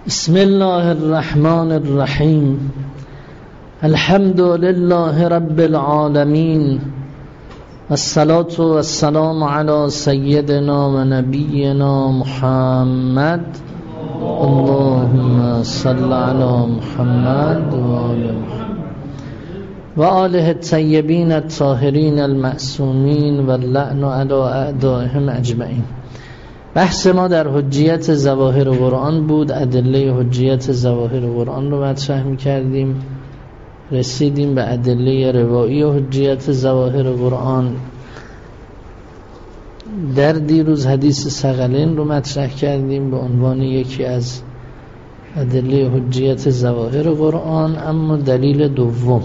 بسم الله الرحمن الرحیم. الحمد لله رب العالمین والصلاة والسلام علی سیدنا و نبینا محمد. اللهم صل علی محمد و آله الطیبین الطاهرین المعصومین و اللعن علی اعدائهم اجمعین. بحث ما در حجیت ظواهر قرآن بود. ادله حجیت ظواهر قرآن رو مطرح می‌کردیم. رسیدیم به ادله روایی حجیت ظواهر قرآن. در دیروز حدیث ثقلین رو مطرح کردیم به عنوان یکی از ادله حجیت ظواهر قرآن. اما دلیل دوم،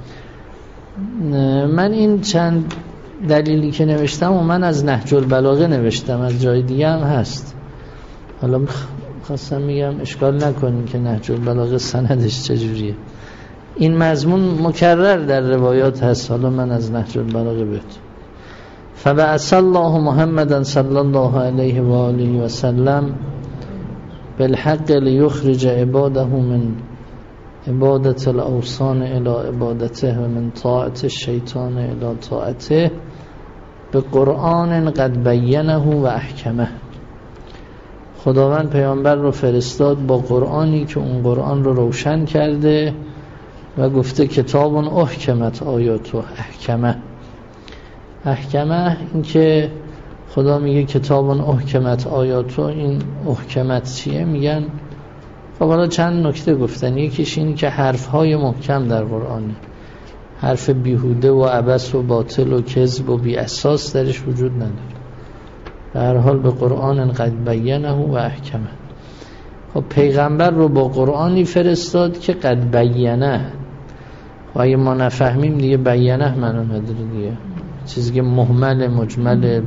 من این چند دلیلی که نوشتم و من از نهج البلاغه نوشتم، از جای دیگه هم هست. حالا خواستم میگم اشکال نکنیم که نهج البلاغه سندش چجوریه. این مضمون مکرر در روایات هست. حالا من از نهج البلاغه بهت فبعث الله محمدا صلی الله علیه و آله و سلم بالحق لیخرج عباده من عبادت الاوثان الى عبادته و من طاعت الشیطان الى طاعته به قرآن قد بینه و احکمه. خداوند پیامبر رو فرستاد با قرآنی که اون قرآن رو روشن کرده و گفته کتاب احکمت آیات و احکمه. احکمه این که خدا میگه کتاب احکمت آیات. این احکمت چیه؟ میگن خب حالا چند نکته گفتن. یکیش اینی که حرفهای محکم در قرآنه، حرف بیهوده و عبث و باطل و کذب و بی اساس درش وجود نداره. به هر حال به قرآن قد بینه و احکمه. خب پیغمبر رو با قرآنی فرستاد که قد بینه. و اگه ما نفهمیم دیگه بینه منو نداره دیگه. چیزی که مهمل مجمل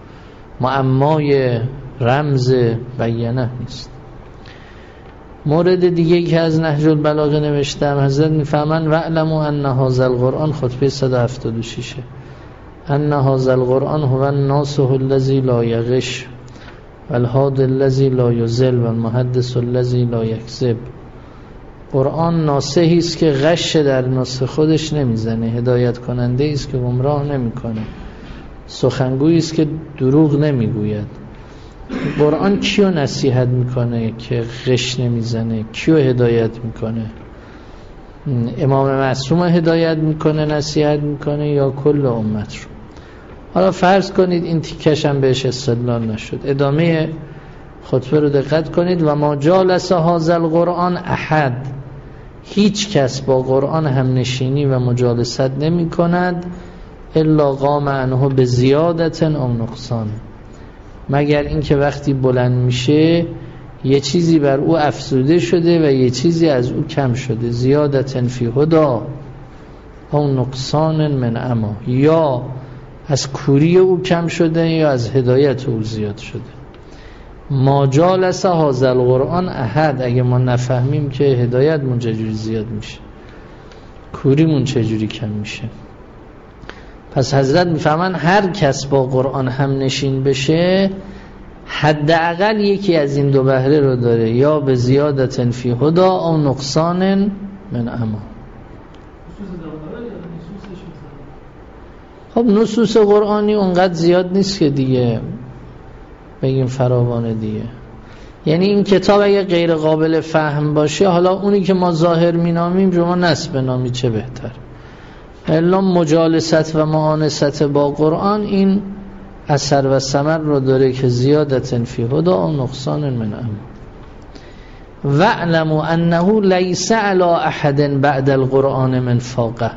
معمای رمز بینه نیست. مورد دیگه که از نهج البلاغه نوشتم، حضرت میفهمن وعلموا ان هذا القرآن، خطبه 176، ان هذا القرآن هو الناصح الذي لا یغش والهادی الذي لا یضل والمحدث الذي لا یکذب. قرآن ناصحی است که غش در نصح خودش نمیزنه، هدایت کننده است که گمراه نمیکنه، سخنگویی است که دروغ نمیگوید. قرآن کیو نصیحت میکنه که غش نمیزنه؟ کیو هدایت میکنه؟ امام معصوم هدایت میکنه، نصیحت میکنه، یا کل امت رو؟ حالا فرض کنید این تیکش هم بهش استدلال نشد. ادامه خطبه رو دقت کنید. و ما جالس هذا القرآن احد، هیچ کس با قرآن هم نشینی و مجالست نمی کند الا قام عنه به زیادت او نقصان، مگر اینکه وقتی بلند میشه یه چیزی بر او افزوده شده و یه چیزی از او کم شده. زیادت فی هدا او نقصان من اما، یا از کوری او کم شده یا از هدایت او زیاد شده. ما جالس هذا القرآن احد، اگه ما نفهمیم که هدایت مون چجوری زیاد میشه، کوری مون چجوری کم میشه. پس حضرت میفهمن هر کس با قرآن هم نشین بشه حداقل یکی از این دو بهره رو داره، یا به زیادت فی هدا او نقصان من اما. خب نصوص قرآنی اونقدر زیاد نیست که دیگه بگیم فراوانه دیگه. یعنی این کتاب اگه غیر قابل فهم باشه، حالا اونی که ما ظاهر مینامیم شما نصب نامی، چه بهتر. الا مجالست و معانست با قرآن این اثر و ثمر رو داره که زیادت فی هدا و نقصان من اما. وَاعْلَمُوا أَنَّهُ لَيْسَ عَلَى أَحَدٍ بَعْدَ الْقُرْآنِ مِنْ فَاقَهْ.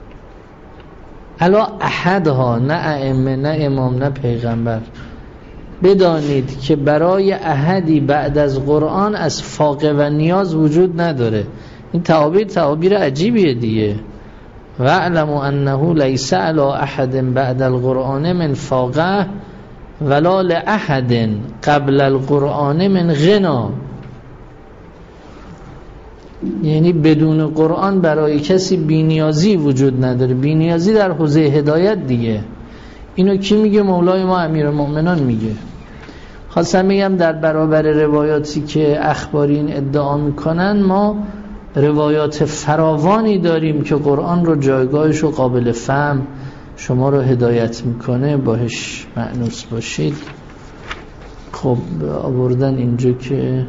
علا احدها، نه ائمه، نه امام، نه پیغمبر. بدانید که برای احدی بعد از قرآن از فاقه و نیاز وجود نداره. این تعابیر عجیبیه دیگه. وَاعْلَمُوا أَنَّهُ لَيْسَ عَلَى أَحَدٍ بَعْدَ الْقُرْآنِ مِنْ فَاقَهْ وَلَا لِأَحَدٍ قَبْلَ الْقُرْآنِ مِنْ غِنَى. یعنی بدون قرآن برای کسی بی‌نیازی وجود نداره. بی‌نیازی در حوزه هدایت دیگه. اینو کی میگه؟ مولای ما امیرالمؤمنان میگه. خواستم بگم در برابر روایاتی که اخبارین ادعا میکنن ما روایات فراوانی داریم که قرآن رو جایگاهش رو قابل فهم شما رو هدایت میکنه، باهش مأنوس باشید. خب آوردن اینجا که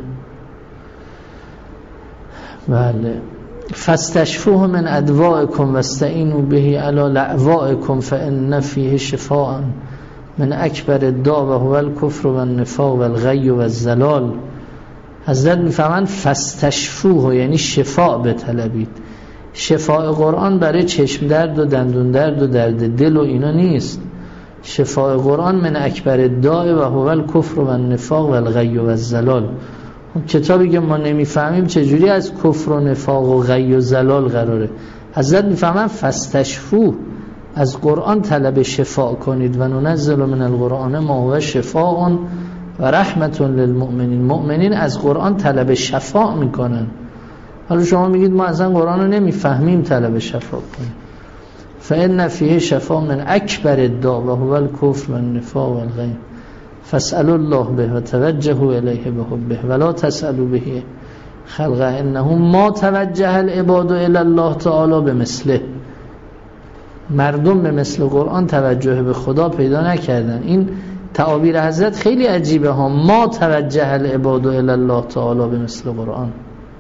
بله فاستشفوه من ادوائکم واستعینوا به علی لأوائکم فإن فیه شفاء من اکبر الداء و هو الکفر و النفاق و الغی و الضلال. حضرت میفهمن فاستشفوه یعنی شفاء بطلبید. شفاء قرآن برای چشم درد و دندون درد و درد دل و اینا نیست. شفاء قرآن من اکبر الداء و هو الکفر و النفاق و الغی و الضلال. کتابی که ما نمیفهمیم چجوری از کفر و نفاق و غی و ضلال قراره. حضرت میفهمن فاستشفوه از قرآن طلب شفاء کنید و ننزل من القرآن ما هو شفاء و رحمت للمؤمنین. مؤمنین از قرآن طلب شفاء میکنن. حالا شما میگید ما اصلا قرآن رو نمیفهمیم، طلب شفاء کنید. فإن فیه شفاء من اکبر الداء و هو الکفر و النفاق و الغی فاسألوا الله به و توجهوا الیه بحبه ولا تسألوا به خلقه انه ما توجه العباد الی الله تعالی بمثله. مردم به مثل قرآن توجه به خدا پیدا نکردن. این تعابیر حضرت خیلی عجیبه ها. ما توجه العباد الی الله تعالی به مثل قرآن.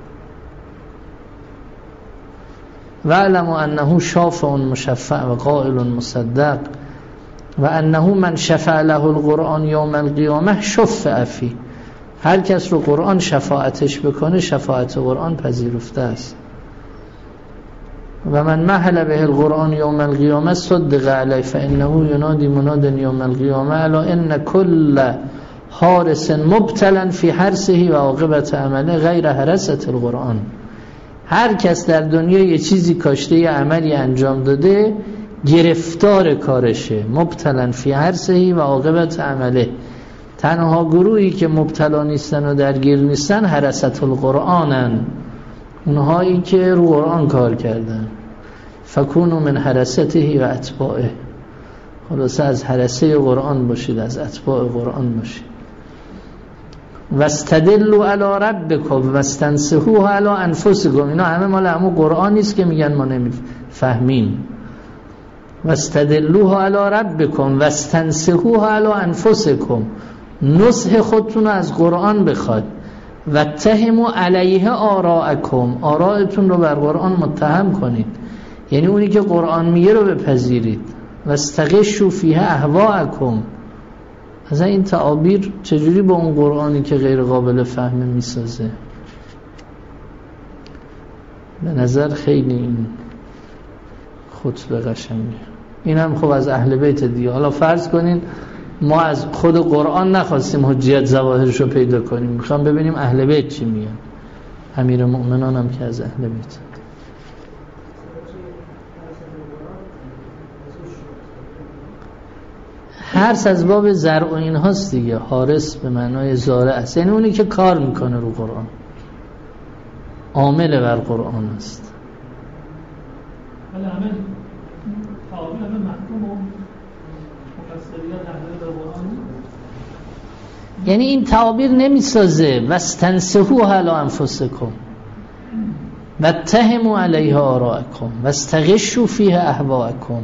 و علموا انه شافع مشفع و قائل مصدق و انه من شفع له القرآن یوم القیامه شفع فیه. هر کس رو قرآن شفاعتش بکنه شفاعت قرآن پذیرفته است. و من محل به القرآن یوم القیامه صدق علیه فانه ینادی مناد یوم القیامه الا ان کل حارس مبتلا فی حرسه و عاقبت عمله غیر حرست القرآن. هر کس در دنیا یه چیزی کاشته، یه عملی انجام داده، گرفتار کارشه. مبتلا فی حرسه و عاقبت عمله. تنها گروهی که مبتلا نیستن و درگیر نیستن حرست القرآنن، اونهایی که رو قرآن کار کردن. فکونوا من حرسته و اتباعه. خلاصه از حرسه قرآن باشید، از اتباع قرآن باشید. واستدلوا علی ربکم واستنصحوه علی انفسکم. اینا همه مال همون قرآن نیست که میگن ما نمیفهمیم. واستدلوه علی ربکم واستنصحوه علی انفسکم. نصح خودتون از قرآن بخواد. واتهموا علیه آراءکم. آراءتون رو بر قرآن متهم کنید، یعنی اونی که قرآن میگه رو بپذیرید. واستغشوا فیه اهواءکم. از این تعابیر چجوری با اون قرآنی که غیر قابل فهمه میسازه؟ به نظر خیلی این خطبه قشنگه. این هم خب از اهل بیت دیگه. حالا فرض کنین ما از خود قرآن نخواستیم حجیت ظواهرش رو پیدا کنیم، میخوام ببینیم اهل بیت چی میگن. امیر مؤمنان هم که از اهل بیت. حرس از باب زرع و این هاست دیگه. حارس به معنای زارع است، یعنی اونی که کار میکنه رو قرآن، عامل بر قرآن است. ولی همه تعابیر همه محکوم و مفسریات اهل قرآن، یعنی این تعابیر نمیسازه. واستنصحوه علی انفسکم واتهموا علیه آراءکم واستغشوا فیه اهواءکم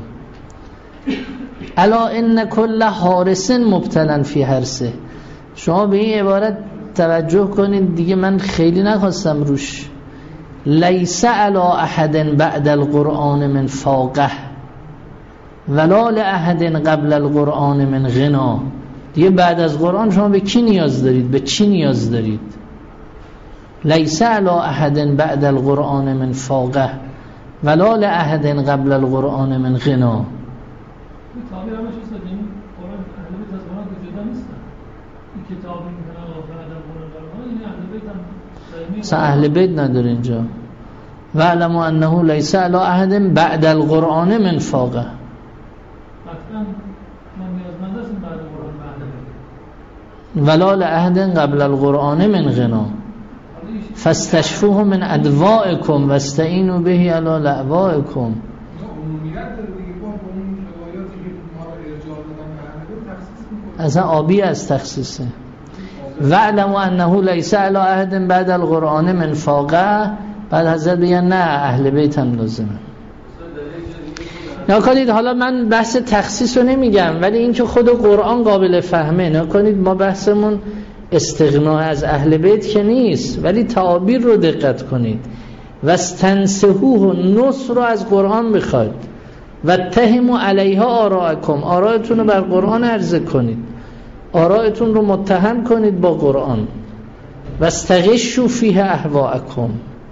الا ان کل حارس مبتلا فی حرسه. شما به این عبارت توجه کنید دیگه. من خیلی نخواستم روش. لیس علی احد بعد القرآن من فاقه ولا لاحد قبل القرآن من غنا. دیگه بعد از قرآن شما به کی نیاز دارید؟ به چی نیاز دارید؟ لیس علی احد بعد القرآن من فاقه ولا لاحد قبل القرآن من غنا. تعبیر همش است که این قرآن اهل بیت از قرآن جدا نیستن. این کتاب میکنن بعد از قرآن این اهل بیت هم مثلا اهل بیت نداره اینجا. و علموا انه لیس علی احد بعد القرآن من فاقه. قطعا من نیازمند هستم بعد قرآن بعد ولا لاحد قبل القرآن من غنا فاستشفوه من ادوائکم واستعینوا به علی لأوائکم. اصلا آبی از تخصیصه. وَاعْلَمُوا أَنَّهُ لَيْسَ عَلَىٰ أَحَدٍ بَعْدَ الْقُرْآنِ مِنْ فَاقَهْ. بعد حضرت بگن نه اهل بیت هم لازمه. نکنید حالا من بحث تخصیص رو نمیگم، ولی این که خود قرآن قابل فهمه. نکنید ما بحثمون استغنا از اهل بیت که نیست، ولی تعابیر رو دقت کنید. واستنسحوه، نص رو از قرآن بخواید. واتهموا علیها آراءکم، آراءتون رو بر قرآن عرضه کنید، آراءتون رو متهم کنید با قرآن. واستغشوا فیه اهواءکم.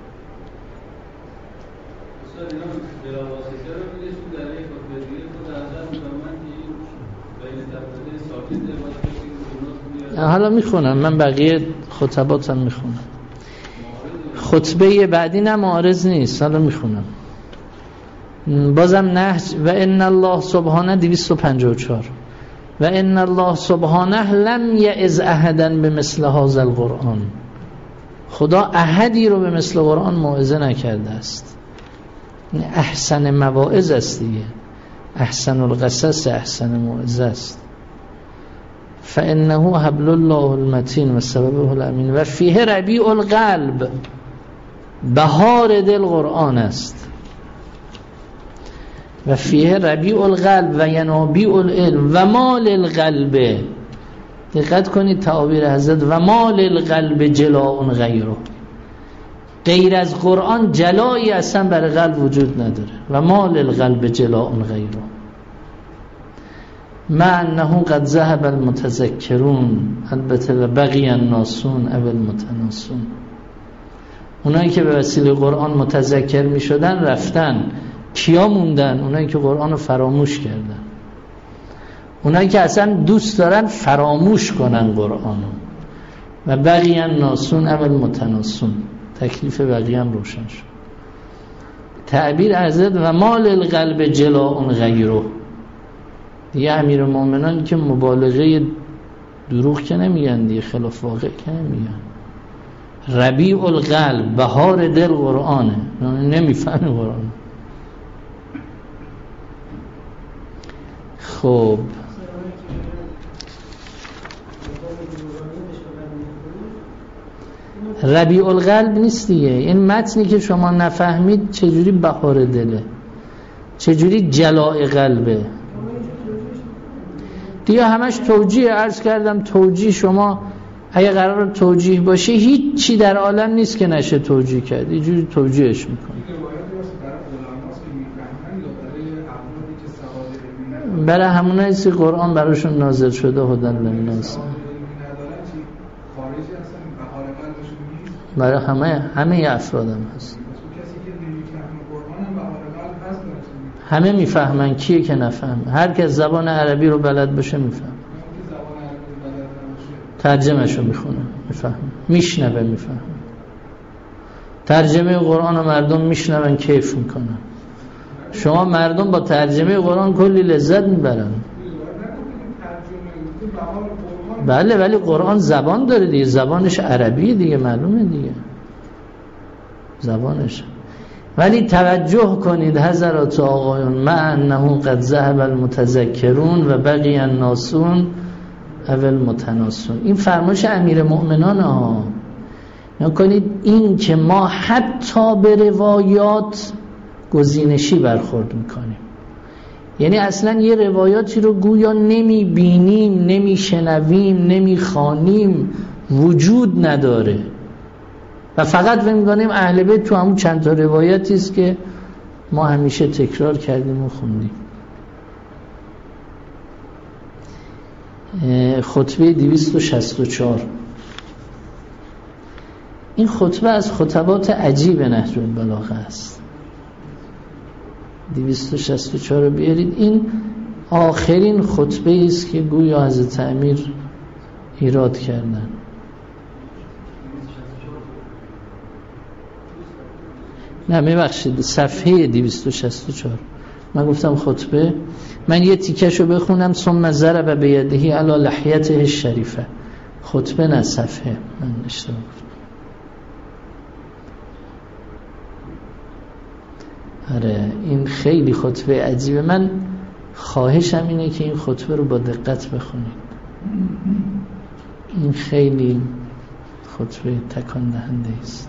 حالا میخونم، من بقیه خطباتم میخونم. خطبه بعدی نه معارض نیست، حالا میخونم. بازم نهج و ان الله سبحانه 254 و ان الله سبحانه لم یعظ احدا بمثل هذا القرآن. خدا احدی رو به مثل قرآن موعظه نکرده است. این احسن مواعظ است دیگه، احسن القصص احسن موعظه است. فانه حبل الله المتین و سببه الامین و فیه ربیع القلب، بهار دل قرآن است. و فیه ربیع القلب و ینابیع العلم و مال القلب. دقت کنید تعابیر حضرت، و مال القلب جلاء غیره. غیر از قرآن جلایی اصلا برای قلب وجود نداره. و مال القلب جلاء غیره. ما انه قد ذهب المتذکرون، البته و بقی الناسون او المتناسون. اونایی که به وسیله قرآن متذکر می شدن رفتن، کیا موندن؟ اونایی که قرآن رو فراموش کردن، اونایی که اصلا دوست دارن فراموش کنن قرآن رو. و بقی الناسون او المتناسون، تکلیف بقیه هم روشن شد. تعبیر حضرت و مال القلب جلاء غیره. دیگه امیرالمومنان که مبالغه دروغ که نمیگن دیگه، خلاف واقع که نمیگن. ربیع القلب، بهار دل قرآنه، نمیفهمی قرآن. خب ربیع القلب نیست دیگه. این متنی که شما نفهمید چجوری بهار دله، چجوری جلاء قلبه دیگه. همش توجیه. عرض کردم توجیه شما اگه قرار توجیه باشه هیچی در عالم نیست که نشه توجیه کرد. اینجوری توجیهش میکنه. برای همونایی که قرآن براشون نازل شده هدن للناس، برای همه افراد هم هست. همه میفهمن، کیه که نفهم؟ هر که زبان عربی رو بلد باشه میفهم، ترجمه‌شو میخونه، میفهم، میشنوه، میفهم. ترجمه قرآن و مردم میشنون کیف میکنن. شما مردم با ترجمه قرآن کلی لذت میبرن. بله، ولی قرآن زبان داره دیگه، زبانش عربیه دیگه، معلومه دیگه زبانش. ولی توجه کنید حضرات آقایون، ما انه قد ذهب المتذکرون و بقی الناسون او المتناسون. این فرمایش امیر مؤمنان ها. نکنید این که ما حتی به روایات گزینشی برخورد میکنیم، یعنی اصلا یه روایاتی رو گویا نمیبینیم، نمیشنویم، نمیخوانیم، وجود نداره و فقط فکر می‌کنیم اهل بیت تو همون چند تا روایتی است که ما همیشه تکرار کردیم و خوندیم. خطبه 264. این خطبه از خطبات عجیب نهج البلاغه است. 264 رو بیارید. این آخرین خطبه است که گویا حضرت امیر ایراد کردن. نه میبخشید، صفحه 264. من گفتم خطبه، من یه تیکشو بخونم. ثم ضرب بیده علی لحیته الشریفه. خطبه نه، صفحه، من اشتباه گفتم. آره این خیلی خطبه عجیبه. من خواهشم اینه که این خطبه رو با دقت بخونید. این خیلی خطبه تکان دهنده است.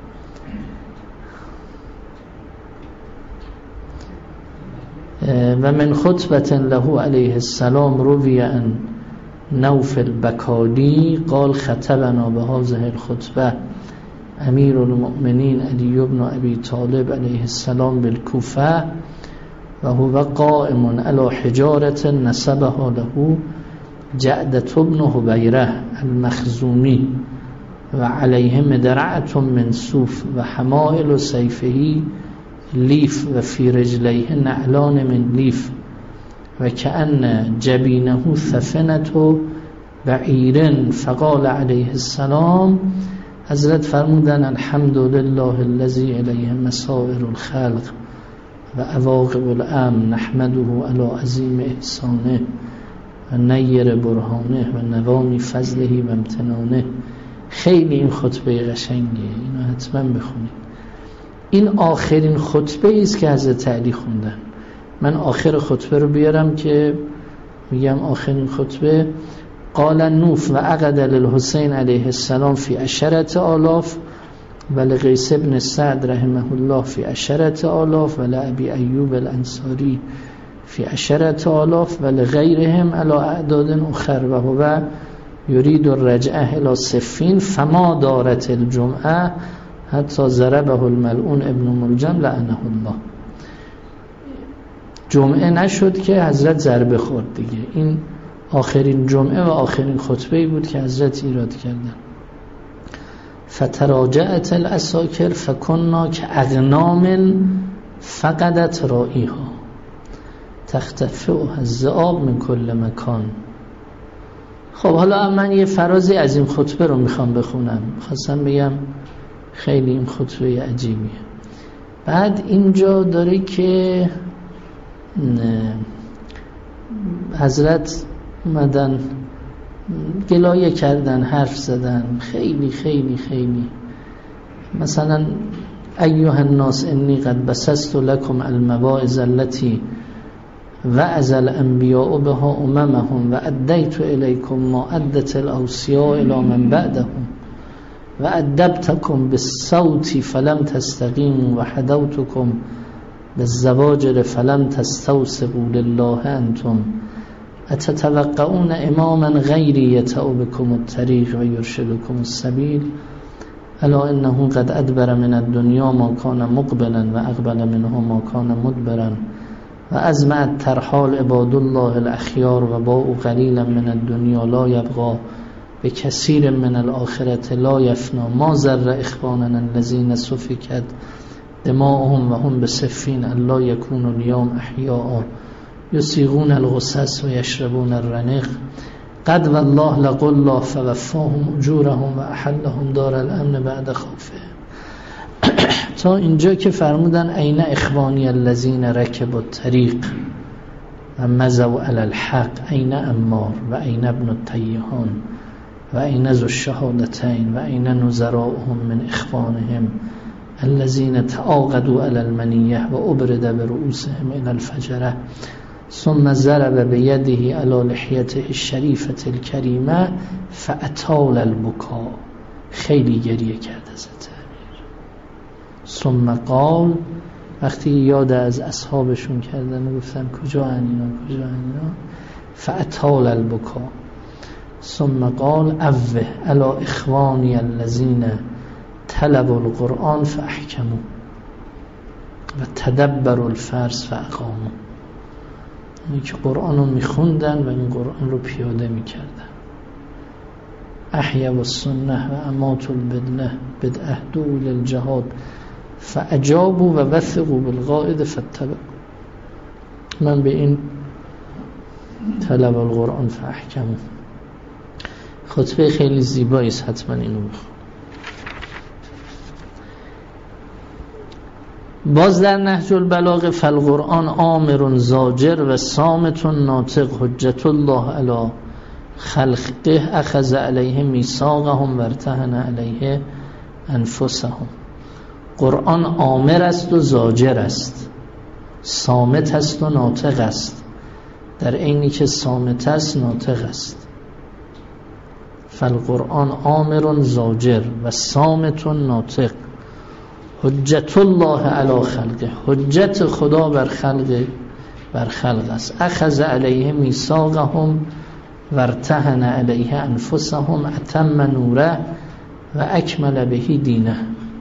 و من خطبة له علیه السلام روی ان نوف البکالی قال خطبنا بهذه الخطبه امیر المؤمنین علی بن ابی طالب علیه السلام بالکوفه و هو قائم على حجارة نسبها له جعدة بن حبیره المخزومی و علیه مدرعة من صوف و حمائل سیفه لیف و فی رجلیه نعلان من لیف و کأن جبینه ثفنة بعیر فقال علیه السلام. حضرت فرمودن الحمد لله الذي الیه مسائر الخلق و عواقب الامر نحمده علی عظیم احسانه و نیر برهانه و نوامی فضله و امتنانه. خیلی این خطبه قشنگه، اینو حتما بخونید. این آخرین خطبه است که حضرت علی خوندن. من آخر خطبه رو بیارم که میگم آخرین خطبه. قال نوف و عقد للحسین علیه السلام فی 10,000 و لقیس بن سعد رحمه الله فی 10,000 و لأبی ایوب الانصاری فی 10,000 و لغیرهم علی اعداد اخر و هو یرید الرجعه الى صفین فما دارت الجمعه حتی ضربه الملعون ابن ملجم لعنه الله. جمعه نشد که حضرت ضربه خورد دیگه. این آخرین جمعه و آخرین خطبه‌ای بود که حضرت ایراد کردن. فتراجعت الاساکر فکنا که اغنام فقدت رائیها تختفئها الذئاب من کل مکان. خب حالا من یه فرازی از این خطبه رو میخوام بخونم. خواستم بگم خیلی این خطبه عجیبیه. بعد اینجا داره که حضرت اومدن گلایه کردن، حرف زدن، خیلی خیلی خیلی. مثلا ایها الناس انی قد بسست لكم المواعظ التي وعظ الانبیاء بها اممهم و ادیت الیکم ما ادت الاوصیاء الی من بعدهم و ادبتکم بالصوت فلم تستقیموا و حدوتکم بالزواجر فلم تستوثقوا لله انتم اتتوقعون اماما غیری یتأ بكم الطریق و یرشدکم السبیل الا انه قد ادبر من الدنیا ما کان مقبلا و اقبل منه ما کان مدبرا و ازمعت ترحال عباد الله الاخیار و باء قلیلا من الدنیا لا یبقى بکثیر من الاخرة لا یفنا ما ذر اخواننا الذین سفکت دماؤهم و هم بصفین الا یکونوا اليوم احیاء یسیغون الغصص و یشربون الرنق قد والله لقل الله فوفاهم اجورهم و احلهم دار الامن بعد خوفه. تا اینجا که فرمودن این اخوانی الذین رکبوا الطریق و مضوا علی الحق این عمار و این ابن التیهان و این ذو الشهادتین و این نظراؤهم من اخوانهم الذين تعاقدوا على المنیه و ابرد برؤوسهم الى الفجره ثم ضرب بيده على لحيته الشریفه الکریمه فاطال البكاء. خیلی گریه کرد حضرت امیر. ثم قال، وقتی یاد از اصحابشون کردن و گفتن کجا اینا فاطال البكاء. ثم قال اوه على اخوانی الذين طلبوا القرآن فاحکموا و تدبروا الفرض فاقاموا. اینی که قرآن رو میخوندن و این قرآن رو پیاده میکردن. احیا و سنه و امات بدعه دول الجهاد فاجابوا و وثقوا بالقائد فاتبعوا. من به این طلب القرآن فاحکموا. خطبه خیلی زیبایی است، حتما اینو بخون. باز در نهج البلاغه فالقرآن آمر زاجر و صامت ناطق حجت الله علی خلقه اخذ علیه میثاقهم و ارتهن علیه انفسهم. قرآن آمر است و زاجر است، صامت است و ناطق است. در عینی که صامت است ناطق است. فالقرآن آمر زاجر و صامت ناطق حجت الله علی خلقه، حجت خدا بر خلق است. اخذ علیه میثاقهم و ارتهن علیه انفسهم اتم نوره و اکمل بهی دینه.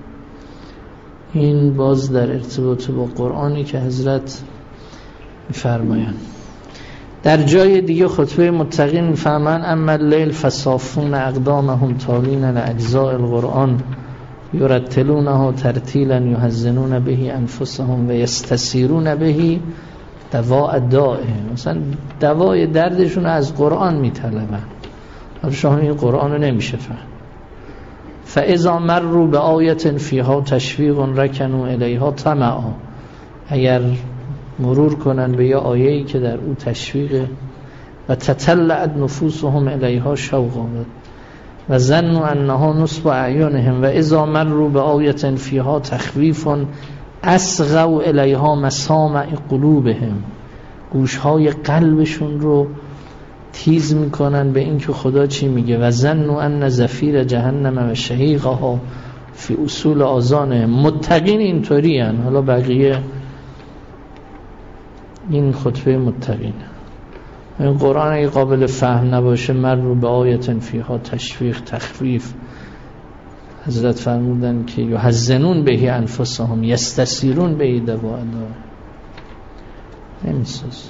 این باز در ارتباط با قرآنی که حضرت می‌فرمایند. در جای دیگه خطبه متقین می‌فرمایند اما اللیل فصافون اقدامهم تالین لاجزاء القرآن یرتلونه ترتیلا یحزنون به انفسهم و یستسیرون به دواء دائه. مثلا دوای دردشون از قرآن میطلبن. حالا شما این قرآن رو نمیشه فهم. فاذا مروا بآیه فیها تشویق رکنوا الیها طمعا، اگر مرور کنن به یه آیه‌ای که در او تشویق و تتلعت نفوسهم الیها شوقا و ظنوا انها نصب اعینهم و اذا مروا بآیه فیها تخویف اصغوا الیها مسامع قلوبهم، گوشهای قلبشون رو تیز میکنن به این که خدا چی میگه. و ظنوا ان زفیر جهنم و شهیقها فی اصول آذانهم. متقین اینطوری هن. حالا بقیه این خطبه متقین. این قرآن اگه قابل فهم نباشه مروا به آیت فیها تشویق تخفیف، حضرت فرمودن که یحزنون به انفسهم یستسیرون به دواء دائه، نمیساز.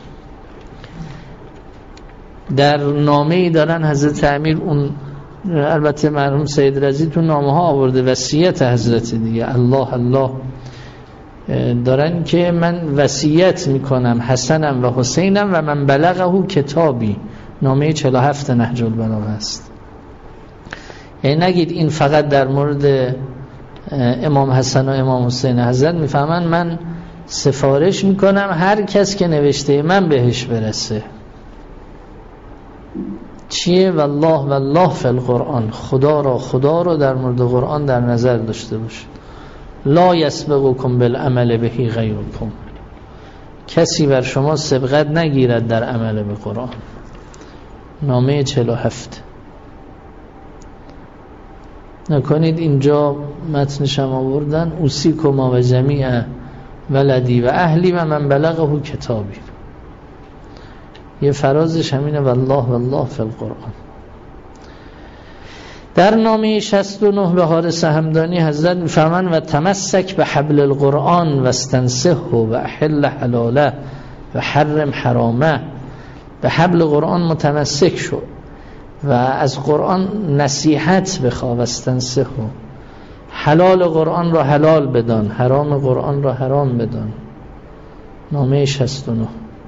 در نامه‌ای دارن حضرت امیر، اون البته مرحوم سید رضی تو نامه ها آورده، وصیت حضرت دیگه الله الله دارن که من وصیت میکنم حسنم و حسینم و من بلغه کتابی. نامه 47 نهج البلاغه است. یعنی نگید این فقط در مورد امام حسن و امام حسین. حضرت میفهمن من سفارش میکنم هر کس که نوشته من بهش برسه. چیه؟ والله فی القرآن، خدا رو در مورد قرآن در نظر داشته باشه. لا یسبقکم بالعمل به غیرکم، کسی بر شما سبقت نگیرد در عمل به قرآن. نامه 47. نکنید اینجا متنشم آوردن اوصیکما و جمیع ولدی و اهلی و من بلغه کتابی. یه فرازش همینه والله فی القرآن. در نامه 69 به حارث همدانی حضرت میفرمان و تمسک به حبل القرآن و استنسه و احل حلاله و حرم حرامه. به حبل قرآن متمسک شو و از قرآن نصیحت بخواه و استنسه. حلال قرآن را حلال بدان، حرام قرآن را حرام بدان. نامه 69.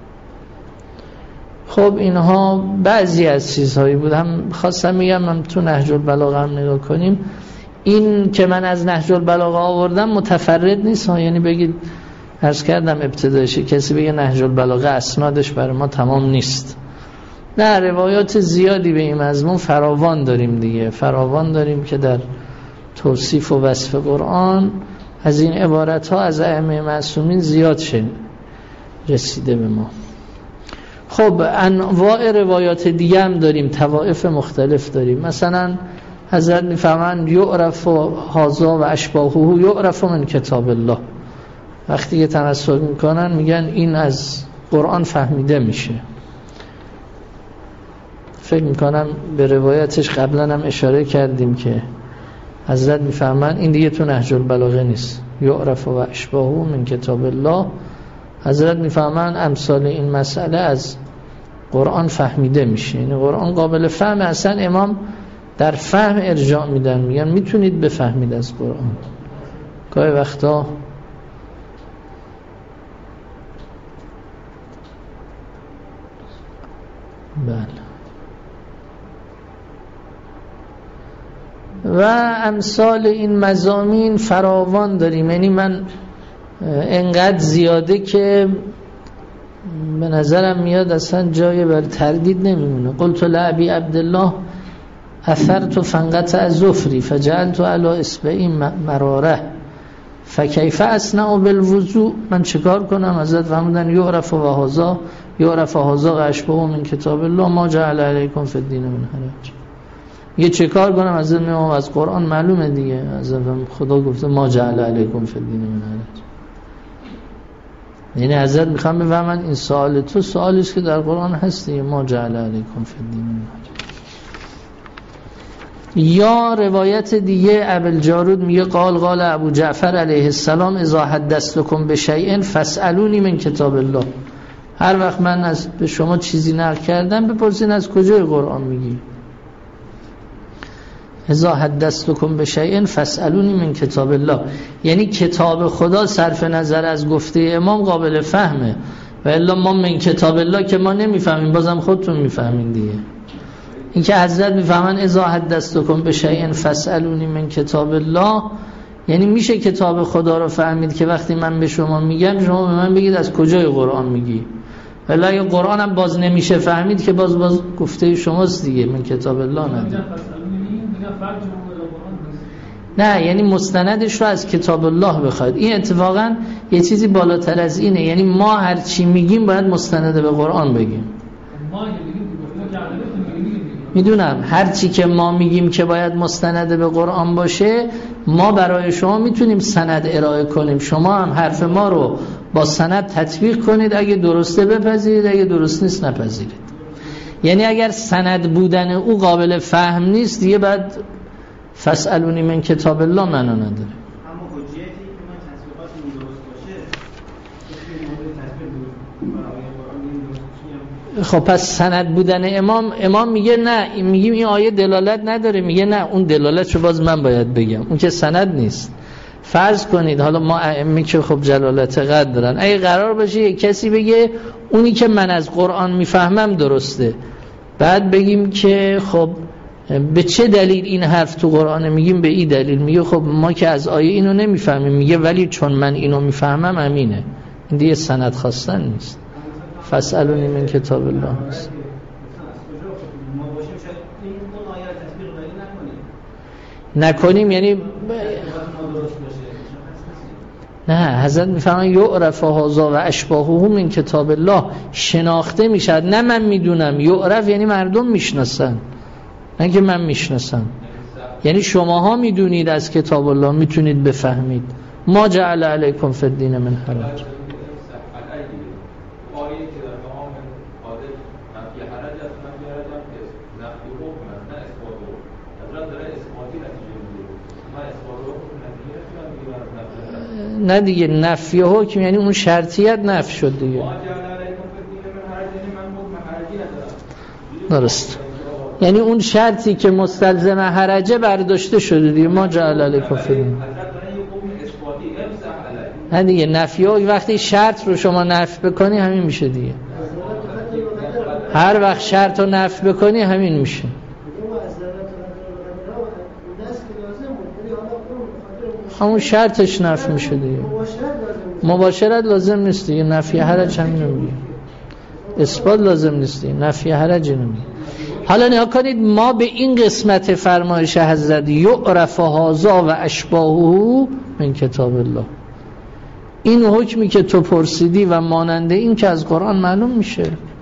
خب اینها بعضی از چیزهایی بود. هم خواستم میگم من تو نهج البلاغه هم نگاه کنیم. این که من از نهج البلاغه آوردم متفرد نیست ها. یعنی بگید عرض کردم ابتدایش کسی بگه نهج البلاغه اسنادش برای ما تمام نیست. نه، روایات زیادی به این مضمون فراوان داریم دیگه. فراوان داریم که در توصیف و وصف قرآن از این عبارت ها از ائمه معصومین زیاد رسیده به ما. خب انواع روایات دیگه هم داریم، طوائف مختلف داریم. مثلا حضرت میفهمن یعرف هذا و اشباهه یعرف من کتاب الله. وقتی که تمسک میکنن میگن این از قرآن فهمیده میشه. فکر میکنم به روایتش قبلا هم اشاره کردیم که حضرت میفهمن این دیگه تو نهج البلاغه نیست. یعرف و اشباهه من کتاب الله. حضرت میفهمن امثال این مسئله از قرآن فهمیده میشه. یعنی قرآن قابل فهم. اصلا امام در فهم ارجاع میدن، میگن میتونید بفهمید از قرآن. گاهی وقتا بله. و امثال این مضامین فراوان داریم. یعنی من انقدر زیاده که به نظرم میاد اصلا جای بر تردید نمیمونه. قلت لعبی عبدالله اثرت فنقطع ظفری فجعلت علی اصبعی مراره فکیف اصنع بالوضوء. من چیکار کنم؟ حضرت فرمودن یعرف و هذا اشبه من کتاب الله ما جعل علیکم فی الدین من حرج. یه چه کار کنم؟ حضرت میگه از قرآن معلومه دیگه، حضرت خدا گفته ما جعل علیکم فی الدین من حرج. یعنی حضرت میخوام بفهمن این سوال تو سوالی است که در قرآن هست دیگه، ما جعل علیکم فی الدین من حرج. یا روایت دیگه ابوالجارود میگه قال ابو جعفر علیه السلام اذا حدثتکم بشیء فاسالونی من کتاب الله. هر وقت من به شما چیزی نقل کردم بپرسین از کجای قرآن میگی. اذا حدثتکم بشیء فاسالونی من کتاب الله، یعنی کتاب خدا صرف نظر از گفته امام قابل فهمه، و الا ما من کتاب الله که ما نمیفهمیم، بازم خودتون میفهمین دیگه. این که حضرت میفهمن اذا حدثتکم بشیء فاسالونی من کتاب الله، یعنی میشه کتاب خدا رو فهمید که وقتی من به شما میگم شما به من بگید از کجای قرآن میگی. ولی اگه قرآن هم باز نمیشه فهمید که باز گفته شماست دیگه، من کتاب الله نه. نه یعنی مستندش رو از کتاب الله بخواید. این اتفاقا یه چیزی بالاتر از اینه، یعنی ما هر چی میگیم باید مستند به قرآن بگیم. میدونم هر چی که ما میگیم که باید مستند به قرآن باشه، ما برای شما میتونیم سند ارائه کنیم، شما هم حرف ما رو با سند تطبیق کنید، اگه درسته بپذیرید، اگه درست نیست نپذیرید. یعنی اگر سند بودن او قابل فهم نیست دیگه بعد فاسالونی من کتاب الله معنا نداره. اما حجتی که من تصویراتون درست باشه، خب پس سند بودن امام میگه نه، میگیم این آیه دلالت نداره، میگه نه اون دلالتشو باز من باید بگم، اون که سند نیست. فرض کنید حالا ما ائمه که خب جلالت قدر دارن، اگه قرار باشه یک کسی بگه اونی که من از قرآن میفهمم درسته، بعد بگیم که خب به چه دلیل این حرف تو قرآن؟ میگیم به این دلیل. میگه خب ما که از آیه اینو نمیفهمیم، میگه ولی چون من اینو میفهمم امینه. این دیگه سند خواستن نیست. فاسالونی من کتاب الله است. نکنیم یعنی نه، حضرت میفرمایند یعرف هذا و اشباهه من کتاب الله، شناخته میشد. نه من میدونم، یعرف یعنی مردم میشناسن، نه که من میشناسم. یعنی شماها میدونید از کتاب الله، میتونید بفهمید. ما جعل علیکم فی الدین من حرج. نه دیگه نفی حکم یعنی اون شرطیت نفی شد دیگه. درست، یعنی اون شرطی که مستلزم حرجه برداشته شده دیگه. ما جعل علیکم فی الدین. نه دیگه نفی حکم وقتی شرط رو شما نفی بکنی همین میشه دیگه. هر وقت شرط رو نفی بکنی همین میشه. همون شرطش نفی میشه دیگه. مباشرت لازم نیست دیگه. نفی حرج همین رو میگه. اثبات لازم نیست دیگه. نفی حرج اینو میگه. حالا نگاه کنید، ما به این قسمت فرمایش حضرت یعرف هذا و اشباهه من کتاب الله، این حکمی که تو پرسیدی و ماننده این که از قرآن معلوم میشه.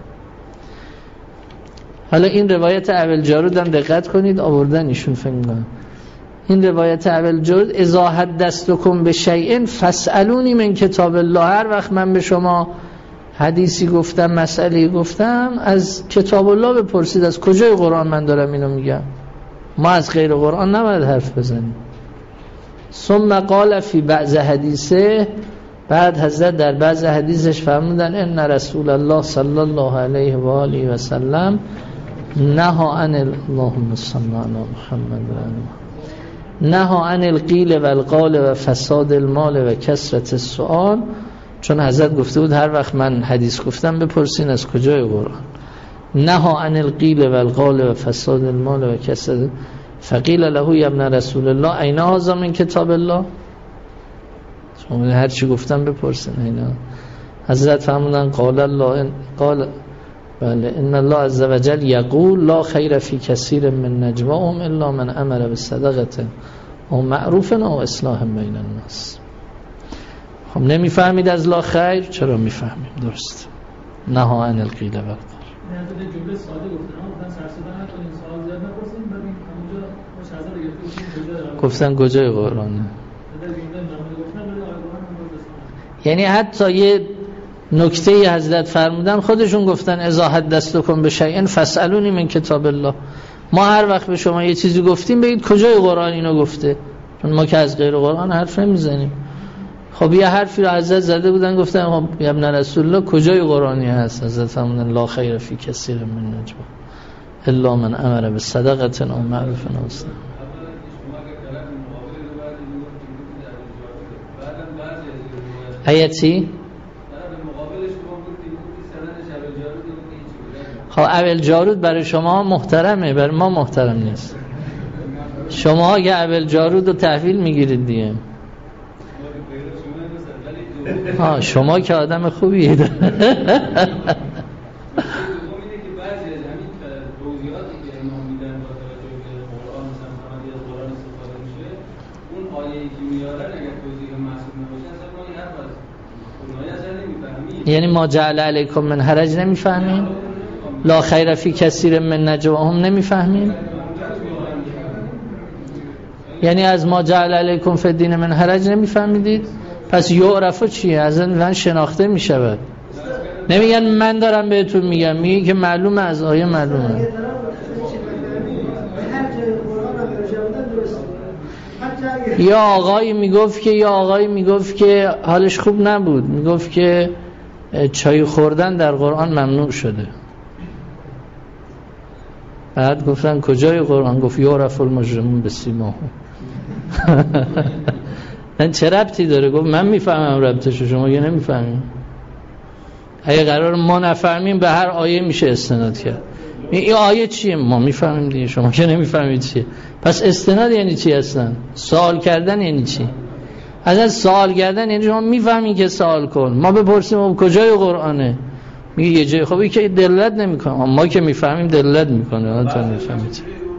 حالا این روایت ابوالجارود هم دقت کنید آوردن ایشون فکر می‌کنم. این روایت ابوالجارود اذا حدثتکم بشیء فاسالونی من کتاب الله، هر وقت من به شما حدیثی گفتم، مسئله گفتم، از کتاب الله بپرسید. از کجای قرآن من دارم اینو میگم؟ ما از غیر قرآن نباید حرف بزنیم. ثم قال فی بعض حدیثه، بعد حضرت در بعض حدیثش فرمودن ان رسول الله صلی الله علیه و آله و سلم نهى عن اللهم صل علی محمد و آله، نهى عن القیل و القال و فساد المال و کثرت السؤال. چون حضرت گفته بود هر وقت من حدیث گفتم بپرسین از کجای قرآن. نهى عن القیل و القال و فساد المال و کثرت. فقیل له یا ابن رسول الله این هذا من کتاب الله، شما هر چی گفتم بپرسین اینا. حضرت فرمودن قال الله قال بله ان الله عز وجل یقول لا خیر فی کثیر من نجواهم الا من امر بالصدقه او معروف او اصلاح بین الناس. خب نمیفهمید از لا خیر؟ چرا میفهمیم؟ درست. نهى عن القیل و القال. نه جمله ساده گفتن گفتن سرسده نکنین سوال زیاد نپرسین ببین همونجا باش حاضر گرفتیم گفتن کجای قرآنه یعنی حتی یه نکته حضرت فرمودن خودشون گفتن اذا حدثتکم بشیء فاسالونی من کتاب الله. ما هر وقت به شما یه چیزی گفتیم بگید کجای قرآن اینو گفته، چون ما که از غیر قرآن حرف نمیزنیم. خب یه حرفی رو حضرت زده بودن گفتن خب یا ابن رسول الله کجای قرآنی هست؟ حضرت فرمودن لا خیر فی کثیر من نجوا الا من امر بالصدقه او معروف او صدقه. آیتی خب اول جارود برای شما محترمه، برای ما محترم نیست. شما که اول جارود رو تحویل میگیرید دیگه. شما که آدم خوبیه. یعنی ما جعل علیکم من حرج نمیفهمیم؟ لا خیر فی کثیر من نجواهم نمیفهمیم؟ یعنی از ما جعل علیکم فی الدین من حرج نمیفهمیدید؟ پس یعرفو چیه؟ از این شناخته میشود. نمیگن من دارم بهتون میگم، میگه که معلومه از آیه معلومه. یا آقایی میگفت که حالش خوب نبود، میگفت که چای خوردن در قرآن ممنوع شده. بعد گفتن کجای قرآن؟ گفت یعرف المجرمون بسیماهم. من چه ربطی داره؟ گفت من میفهمم ربطشو، شما که نمیفهمیم. اگه قرار ما نفهمیم به هر آیه میشه استناد کرد. این آیه چیه؟ ما میفهمیم دیگه، شما که نمیفهمید چیه. پس استناد یعنی چی اصلا؟ سوال کردن یعنی چی؟ اصلا سوال کردن یعنی شما میفهمین که سوال کن. ما بپرسیم کجای قرآنه؟ میگه یه جای. خب این که دلالت نمیکنه، ما که میفهمیم دلالت میکنه. حالا تو نمیفهمید.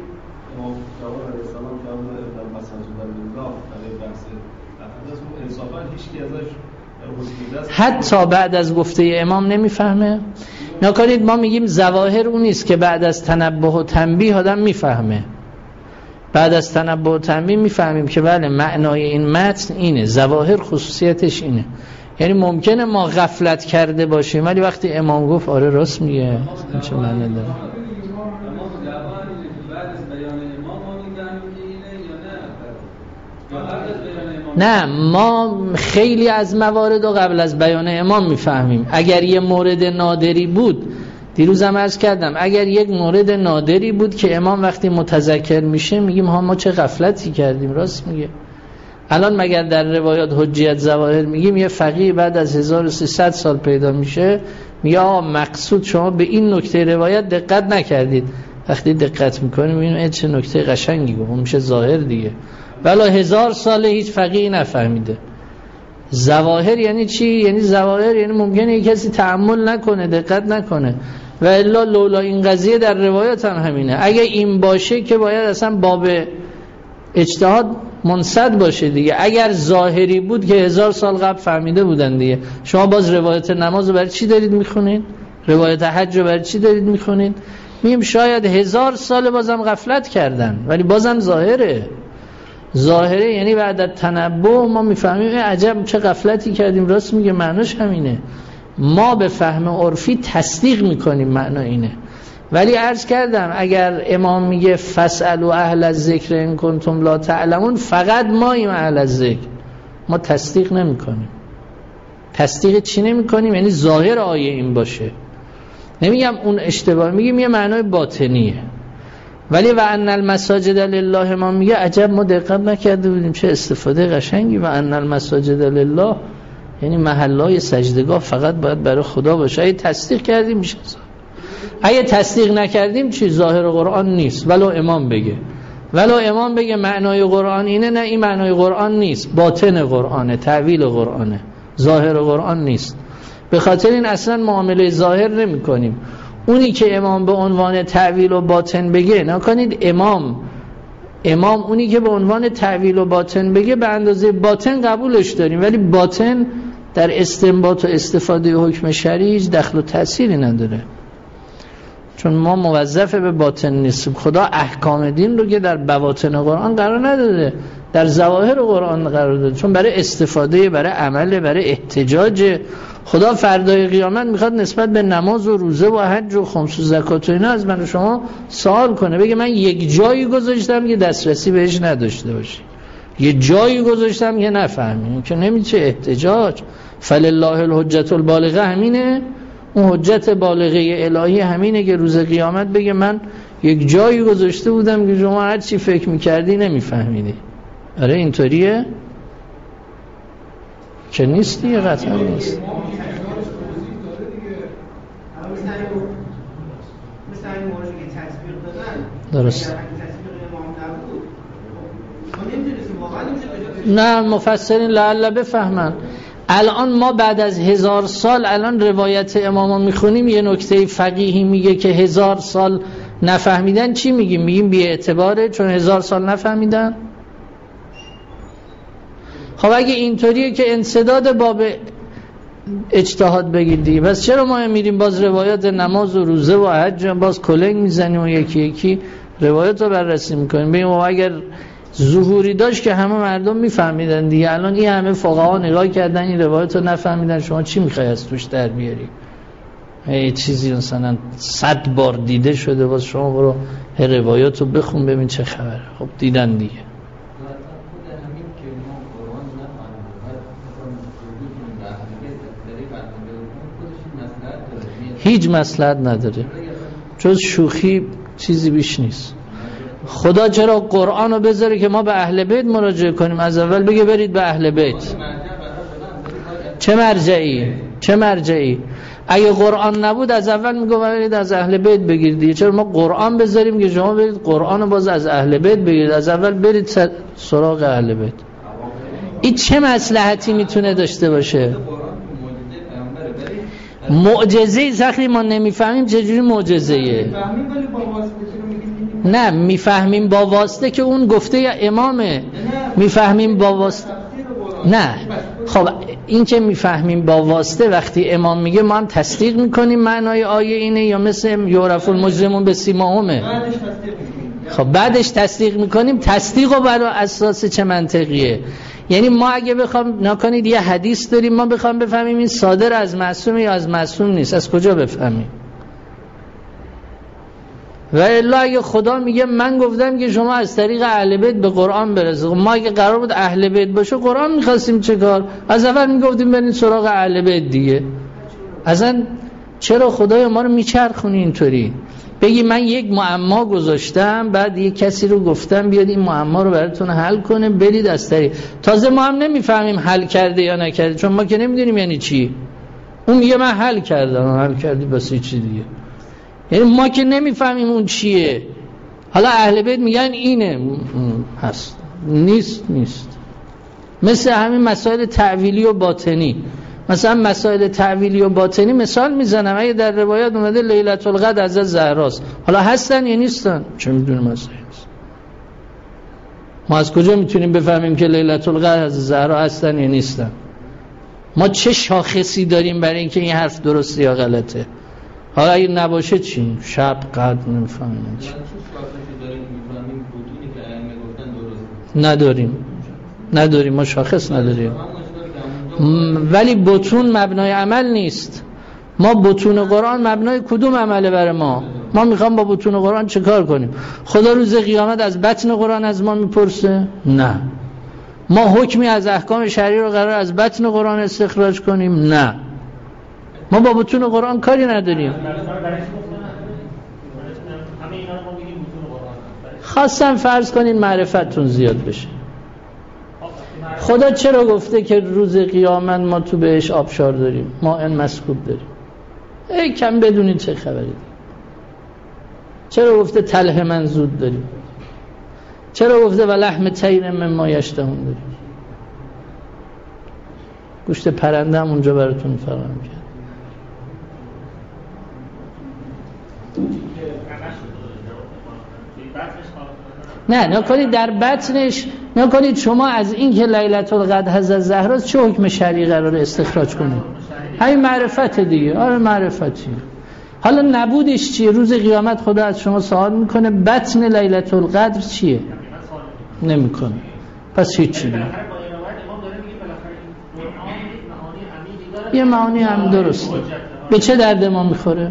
حتی بعد از گفته امام نمیفهمه. نکنید ما میگیم ظواهر اون نیست که بعد از تنبه و تنبیه آدم میفهمه. بعد از تنبه و تنبیه میفهمیم که بله معنای این متن اینه، ظواهر خصوصیتش اینه. یعنی ممکنه ما غفلت کرده باشیم ولی وقتی امام گفت آره راست میگه چه معنی داره. نه ما خیلی از موارد رو قبل از بیان امام میفهمیم. اگر یه مورد نادری بود، دیروزم عرض کردم، اگر یک مورد نادری بود که امام وقتی متذکر میشه میگیم ها ما چه غفلتی کردیم، راست میگه. الان مگر در روایات حجیت ظواهر میگیم یه فقیه بعد از 1300 سال پیدا میشه میگه آقا مقصود شما به این نکته روایت دقت نکردید. وقتی دقت میکنیم میبینیم چه نکته قشنگی گفت، میشه ظاهر دیگه. ولی 1000 ساله هیچ فقیه نفهمیده. ظواهر یعنی چی؟ یعنی ظواهر یعنی ممکنه یک کسی تأمل نکنه، دقت نکنه. و الا لولا این قضیه در روایات هم همینه. اگه این باشه که باید اصلا باب اجتهاد منصد باشه دیگه. اگر ظاهری بود که 1000 سال قبل فهمیده بودن دیگه. شما باز روایت نماز رو برای چی دارید میخونید؟ روایت حج رو برای چی دارید میخونید؟ میگیم شاید 1000 سال بازم غفلت کردن ولی بازم ظاهره یعنی بعد از تنبه ما میفهمیم عجب چه غفلتی کردیم، راست میگه، معناش همینه. ما به فهم عرفی تصدیق میکنیم معنا اینه. ولی عرض کردم اگر امام میگه فاسالوا اهل الذکر ان کنتم لا تعلمون، فقط ماییم اهل الذکر، ما تصدیق نمیکنیم. تصدیق چی نمیکنیم؟ یعنی ظاهر آیه این باشه. نمیگم اون اشتباه، میگیم یه معنای باطنیه. ولی و ان المساجد لله ما میگه عجب ما دقت نکرده بودیم، چه استفاده قشنگی. و ان المساجد لله یعنی محلهای سجدگاه فقط باید برای خدا باشه. اگه تصدیق کردیم میشه، اگه تصدیق نکردیم چی؟ ظاهر قرآن نیست. ولو امام بگه معنای قرآن اینه، نه این معنای قرآن نیست، باطن قرآنه، تعویل قرآنه، ظاهر قرآن نیست. به خاطر این اصلا معامله ظاهر نمی کنیم. اونی که امام به عنوان تعویل و باطن بگه، نکنید امام اونی که به عنوان تعویل و باطن بگه به اندازه باطن قبولش داریم، ولی باطن در استنباط و استفاده حکم شرعی دخل و تأثیری نداره. چون ما موظف به باطن نیستیم. خدا احکام دین رو که در بواطن قرآن قرار نداده، در ظواهر قرآن قرار داده، چون برای استفاده، برای عمل، برای احتجاج. خدا فردای قیامت میخواد نسبت به نماز و روزه و حج و خمس و زکات و اینا از من و شما سوال کنه، بگه من یک جایی گذاشتم که دسترسی بهش نداشته باشی، یه جایی گذاشتم که نفهمی، که نمیشه احتجاج. فلله الحجت البالغه همینه، اون حجت بالغه الهی همینه که روز قیامت بگه من یک جایی گذاشته بودم که شما هر چی فکر میکردی نمیفهمیدی. آره اینطوریه که نیست دیگه، قطعا نیست. درست. نه مفسرین لعل بفهمن. الان ما بعد از 1000 سال الان روایت اماما میخونیم، یه نکته فقیهی میگه که 1000 سال نفهمیدن، چی میگیم؟ میگیم بی اعتباره چون 1000 سال نفهمیدن. خب اگه اینطوریه که انسداد باب اجتهاد بگید دیگه، بس چرا ما میریم باز روایات نماز و روزه و حج باز کلنگ میزنیم و یکی یکی روایات رو بررسی میکنیم؟ بگیم اگر ظهوری داشت که همه مردم میفهمیدن دیگه، الان این همه فقها نگاه کردن این روایت رو نفهمیدن، شما چی میخوای از توش در بیاری؟ یه چیزی مثلا 100 بار دیده شده، باز شما برو روایات رو بخون ببین چه خبره. خب دیدن دیگه. هیچ مصلحت نداره، جز شوخی چیزی بیش نیست. خدا چرا قرآن رو بذاره که ما به اهل بیت مراجعه کنیم؟ از اول بگه برید به اهل بیت. چه مرجعی؟ اگه قرآن نبود از اول میگه برید از اهل بیت بگیرید. چرا ما قرآن بذاریم که شما برید قرآن رو باز از اهل بیت بگیرید؟ از اول برید سراغ اهل بیت. این چه مصلحتی میتونه داشته باشه؟ معجزه سختی ما نمیفهمیم چجوری معجزه‌ایه. نه میفهمیم با واسطه که اون گفته امامه، میفهمیم با واسطه. نه خب این که میفهمیم با واسطه وقتی امام میگه ما هم تصدیق میکنیم معنای آیه اینه، یا مثل یعرف المجرمون بسیماهمه؟ خب بعدش تصدیق میکنیم. تصدیق رو برای اساس چه منطقیه؟ یعنی ما اگه بخوام نکنید یه حدیث داریم، ما بخوام بفهمیم این صادر از معصوم یا از معصوم نیست، از کجا بفهمیم؟ و الا اگه خدا میگه من گفتم که شما از طریق اهل بیت به قرآن برسید، ما اگه قرار بود اهل بیت باشه قرآن میخواستیم چه کار؟ از اول میگفتیم برید سراغ اهل بیت دیگه. اصلا چرا خدای ما رو میچرخونی اینطوری؟ بگی من یک معما گذاشتم، بعد یک کسی رو گفتم بیاد این معما رو براتون حل کنه، برید از طریق. تازه ما هم نمیفهمیم حل کرده یا نکرده، چون ما که نمیدونیم یعنی چی. اون میگه من حل کردم، حل کردی بس چی دیگه. یعنی ما که نمیفهمیم اون چیه. حالا اهل بیت میگن اینه هست، نیست. مثل همین مسائل تعویلی و باطنی. مثلا مسائل تعویلی و باطنی مثال میزنم، اگه در روایات اومده لیلة القدر از زهراست، حالا هستن یا نیستن؟ چه میدونیم مسائل هست. ما از کجا میتونیم بفهمیم که لیلة القدر از زهرا هستن یا نیستن؟ ما چه شاخصی داریم برای اینکه این حرف درسته یا غلطه؟ حالا اگه نباشه چی؟ شب قدر نمیفهمیم چی؟ نداریم ما شاخص نداریم. ولی بطون مبنای عمل نیست. ما بطون قرآن مبنای کدوم عمله برای ما میخوام با بطون قرآن چه کار کنیم؟ خدا روز قیامت از بطن قرآن از ما میپرسه؟ نه. ما حکمی از احکام شرعی رو قرار از بطن قرآن استخراج کنیم؟ نه. ما با بطون قرآن کاری نداریم. خواستم فرض کنین معرفتون زیاد بشه. خدا چرا گفته که روز قیامت ما تو بهش آبشار داریم، ما این مسکوب داریم؟ کم بدونید چه خبری. چرا گفته تلح منزود داریم؟ چرا گفته و لحم طیر مما یشتهون داریم؟ گوشت پرنده هم اونجا براتون فراهم کرد. نه نکنید در بطنش، نکنید شما از این که لیلة القدر حضرت زهرا چه حکم شرعی قرار استخراج کنید؟ همین معرفت دیگه. آره معرفتی. حالا نبودش چیه؟ روز قیامت خدا از شما سوال میکنه بطن لیلة القدر چیه؟ نمیکنه. پس هیچی نه. یه معانی هم درسته. به چه درد ما میخوره؟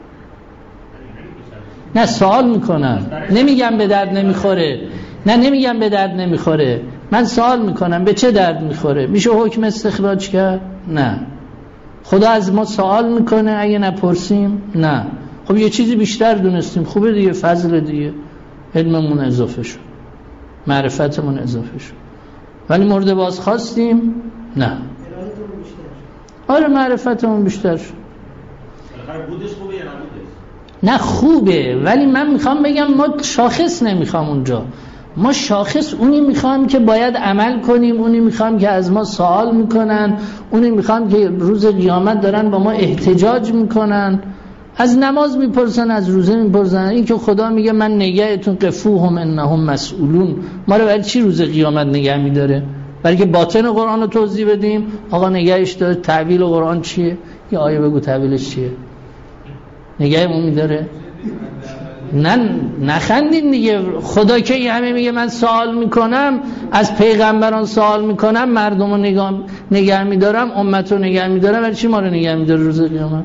نه سوال میکنم، نمیگم به درد نمیخوره، نه نمیگم به درد نمیخوره، من سوال میکنم به چه درد میخوره؟ میشه حکم استخراج کرد؟ نه. خدا از ما سوال میکنه اگه نپرسیم؟ نه. خب یه چیزی بیشتر دونستیم، خوبه دیگه، فضل دیگه، علممون اضافه شد، معرفتمون اضافه شد. ولی مورد باز خواستیم؟ نه. آره معرفتمون بیشتر شد. بودش خوبه یا نبودش؟ نه خوبه، ولی من میخوام بگم ما شاخص نمیخوام اونجا. ما شاخص اونی میخوام که باید عمل کنیم، اونی میخوام که از ما سوال میکنن، اونی میخوام که روز قیامت دارن با ما احتجاج میکنن، از نماز میپرسن، از روزه میپرسن. این که خدا میگه من نگهتون قفوهم انهم مسئولون، ما رو برای چی روز قیامت نگه میداره؟ برای که باطن قرآن رو توضیح بدیم. آقا نگهش داره، تعبیل قرآن چیه؟ یه آیه بگو تعبیلش چیه؟ نگهمون میداره؟ نه نخندین دیگه. خدا که همه میگه من سوال میکنم، از پیغمبران سوال میکنم، مردم رو نگه میدارم، امت رو نگه میدارم، ولی چی ما رو نگه میداره روز قیامت؟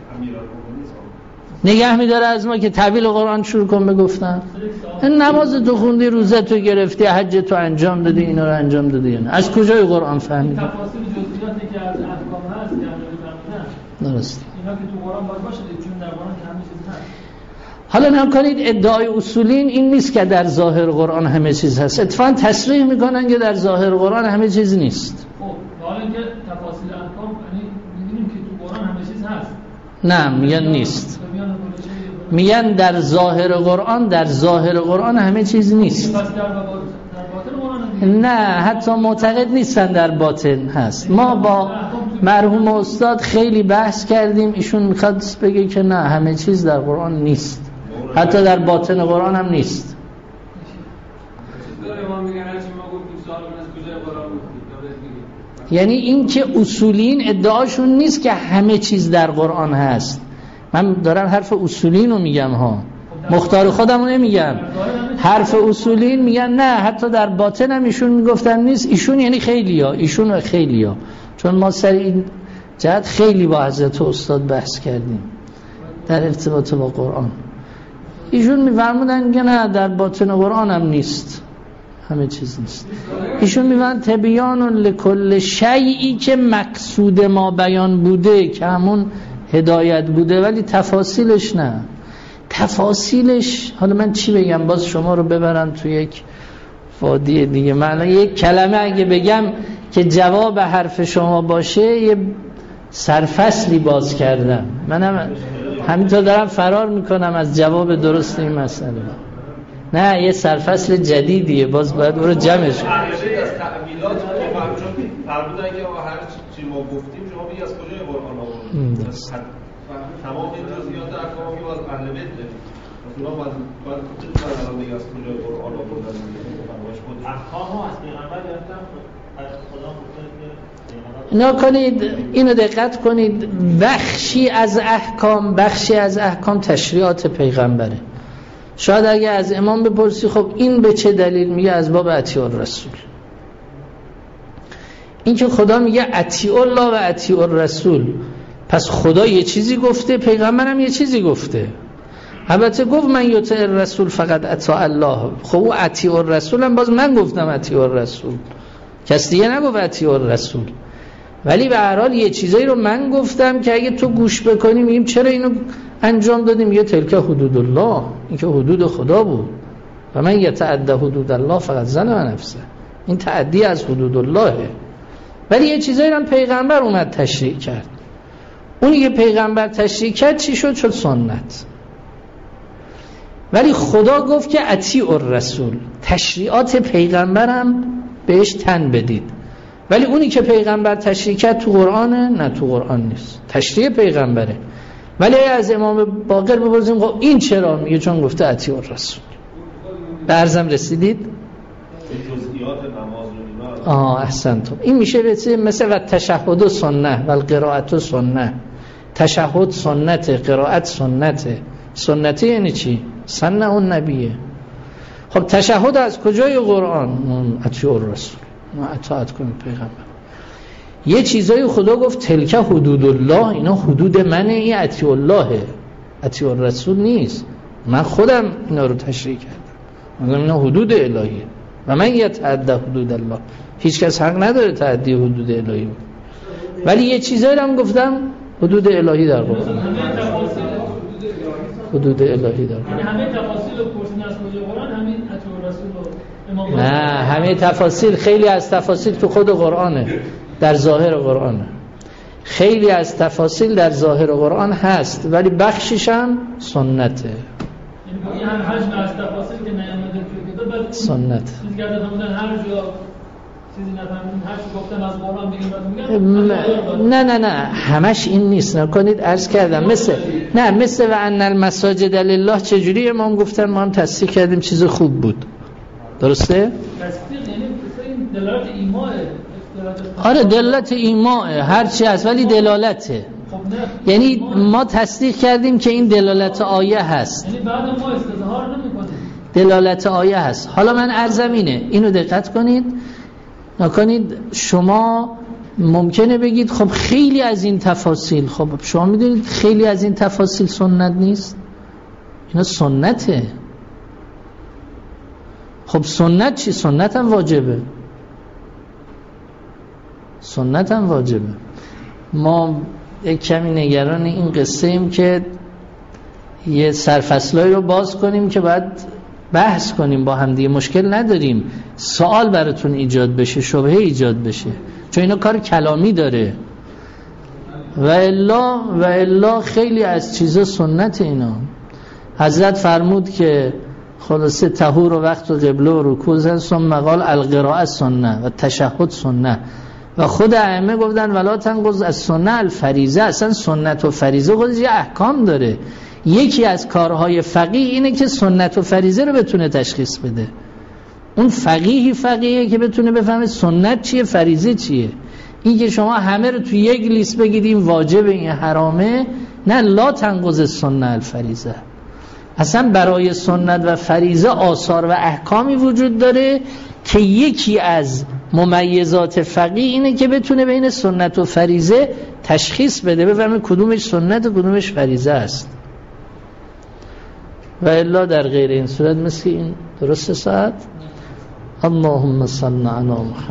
نگه میداره از ما که تعبیل قرآن شروع کن بگفتن. نماز تو خوندی، روزه تو گرفتی، حج تو انجام دادی، اینا رو انجام دادی یا نه؟ از کجای قرآن فهمیدی؟ تفاصیل جزئیاتی که از احکام هست یعنی درست. اینا که تو قرآن باید باشه چون در قرآن که همه چیز هست. حالا نکنید ادعای اصولین این نیست که در ظاهر قرآن همه چیز هست. اتفاقا تصریح میکنن که در ظاهر قرآن همه چیز نیست. خب حالا اینکه تفاصیل احکام یعنی می‌بینیم که تو قرآن همه چیز هست. نه میگن نیست. میگن در ظاهر قرآن همه چیز نیست. نه حتی معتقد نیستن در باطن هست. ما با مرحوم استاد خیلی بحث کردیم، ایشون میخواد بگه که نه همه چیز در قرآن نیست، حتی در باطن قرآن هم نیست. یعنی این که اصولین ادعاشون نیست که همه چیز در قرآن هست. من دارم حرف اصولین رو میگم ها، مختار خودم رو نمیگم. حرف اصولین میگن نه حتی در باطن هم ایشون میگفتن نیست. ایشون یعنی خیلیا، چون ما سر این جهت خیلی با حضرت استاد بحث کردیم در ارتباط با قرآن. ایشون میفرمودن که نه در باطن قرآن هم نیست، همه چیز نیست. ایشون میفرمودن تبیان لکل شیئی که مقصود ما بیان بوده، که همون هدایت بوده، ولی تفاصیلش نه. تفاصیلش حالا من چی بگم، باز شما رو ببرن تو یک وادی دیگه. من یک کلمه اگه بگم که جواب حرف شما باشه یه سرفصلی باز کردم. منم همینطور دارم فرار میکنم از جواب درست این مسئله. نه یه سرفصل جدیدیه، باز باید اون رو جمعش کنم. از تعبیلات فرمودن که هر چی ما گفتیم شما بگید از کجای قرآن آوردید. تمام این جزئیات احکام که از اهل بیت دارید. مثلا باید الان بگید از کجای قرآن آوردن. احکامو از پیغمبر گرفتن، از خدا گفته که نکنید، اینو دقت کنید، بخشی از احکام تشریعات پیغمبره. شاید اگه از امام بپرسی خب این به چه دلیل، میگه از باب اطیع الرسول. این که خدا میگه اطیع الله و اطیع الرسول، پس خدا یه چیزی گفته، پیغمبرم یه چیزی گفته. البته گفت من یطیع الرسول فقط اطاع الله. خب او اطیع الرسول هم باز من گفتم اطیع الرسول، کس دیگه نگفت اطیع الرسول. ولی به هر حال یه چیزایی رو من گفتم که اگه تو گوش بکنی میگیم چرا اینو انجام دادیم. یه تلک حدود الله، این که حدود خدا بود. و من یتعدی حدود الله فقط ظلم نفسه، این تعدی از حدود اللهه. ولی یه چیزایی رو پیغمبر اومد تشریع کرد. اونی که پیغمبر تشریع کرد چی شد؟ شد سنت. ولی خدا گفت که اطیع الرسول، تشریعات پیغمبرم بهش تن بدید. ولی اونی که پیغمبر تشریع کرد تو قرآنه؟ نه تو قرآن نیست، تشریع پیغمبره. ولی از امام باقر بپرسیم خب این چرا؟ میگه چون گفته اطیع الرسول. به عرضم رسیدید؟ جزئیات نماز رو احسنتم. این میشه مثل و تشهد و سنه و القرائت و سنه. تشهد سنته، قرائت سنته. سنتی یعنی چی؟ سنة اون نبیه. خب تشهد از کجای قرآن؟ اطیعوا الرسول، ما اطاعت کنیم پیغمبر. یه چیزایی خدا گفت تلک حدود الله، اینا حدود منه، این اطیعوا اللهه، اطیعوا الرسول نیست. من خودم اینا رو تشریح کردم، میگم اینا حدود الهیه و من یتعدی حدود الله، هیچ کس حق نداره تعدی حدود الهی. ولی یه چیزایی هم گفتم حدود الهی در قرآن، حدود الهی در قرآن. همه تفاصیل رو پرسیدن از کجای قرآن، همین اطیعوا الرسول و امام. نه، همه تفاصیل، خیلی از تفاصیل تو خود قرآنه، در ظاهر قرآنه. خیلی از تفاصیل در ظاهر قرآن هست ولی بخشش هم سنته. یعنی هم حجم از تفاصیل که نیامده توی کتاب، بعد سنت چیزی که بودن هر جا چیزی نفهمیدیم، هر چی گفتم از قرآن بگیم بعد میگم نه همش این نیست. نکنید عرض کردم مثل و ان المساجد لله چجوری امام گفتن، ما هم تصدیق کردیم چیز خوب بود. درسته؟ تصدیق یعنی دلالت ایمانه. آره دلالت ایمانه، هر چی هست ولی دلالته. یعنی ما تصدیق کردیم که این دلالت آیه هست، یعنی بعد ما استظهار نمی‌کنیم، دلالت آیه هست. حالا من عرضم اینه، اینو دقت کنید، نکنید. شما ممکنه بگید خب خیلی از این تفاصیل، خب شما میدونید خیلی از این تفاصیل سنت نیست، اینا سنته. خب سنت چی؟ سنت هم واجبه، سنت هم واجبه. ما یک کمی نگران این قصه ایم که یه سرفصلایی رو باز کنیم که باید بحث کنیم با هم دیگه، مشکل نداریم، سوال براتون ایجاد بشه، شبهه ایجاد بشه، چون اینا کار کلامی داره. و الا خیلی از چیزا سنت. اینا حضرت فرمود که خلاصه طهور و وقت و قبله و رکوع زن، ثم قال القراءه سنه و تشهد سنه. و خود ائمه گفتن ولا تنقض از سنه الفریضه. اصلا سنت و فریضه خودش یه احکام داره. یکی از کارهای فقیه اینه که سنت و فریضه رو بتونه تشخیص بده. اون فقیهه که بتونه بفهمه سنت چیه فریضه چیه. این که شما همه رو تو یک لیست بگید این واجبه این حرامه، نه، لا تنقض سنه الفریضه. اصلا برای سنت و فریضه آثار و احکامی وجود داره که یکی از ممیزات فقیه اینه که بتونه بین سنت و فریضه تشخیص بده، بفهمه کدومش سنت و کدومش فریضه است. و الا در غیر این صورت مثل این. درست ساعت؟ اللهم صل علی محمد.